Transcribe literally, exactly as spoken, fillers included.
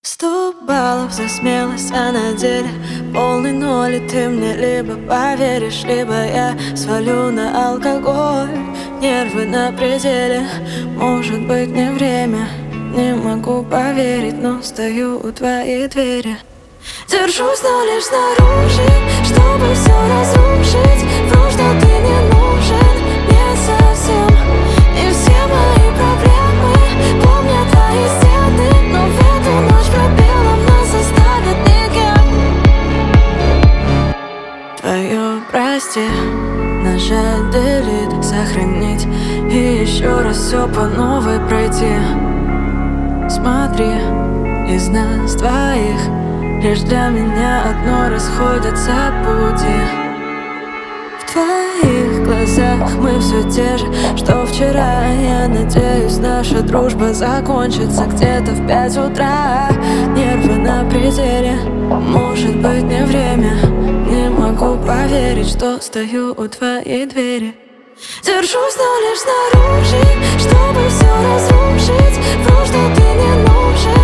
Сто баллов за смелость, а на деле полный ноль. И ты мне либо поверишь, либо я свалю на алкоголь. Нервы на пределе, может быть не время. Не могу поверить, но стою у твоей двери. Держусь, но лишь снаружи, чтобы все разрушить. Вру, что ты не нужен мне совсем. И все мои проблемы помнят твои стены. Но в эту ночь пробелом нас оставит никем. Твое прости, нажать delete, сохранить и еще раз все по новой пройти. Смотри, из нас двоих лишь для меня одно расходятся пути. В твоих глазах мы все те же, что вчера. Я надеюсь, наша дружба закончится где-то в пять утра. Нервы на пределе, может быть не время. Не могу поверить, что стою у твоей двери. Держусь, но лишь снаружи, чтобы все разрушить. Вру, что ты не нужен